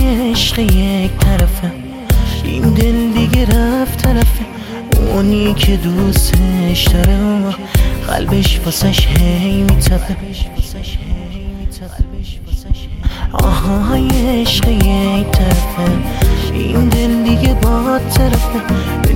آهای عشق یک طرفه، این دل دیگه رفت طرفه اونی که دوستش داره، قلبش واسش هی میتپه. آهای عشق یک طرفه، این دل دیگه با طرفه،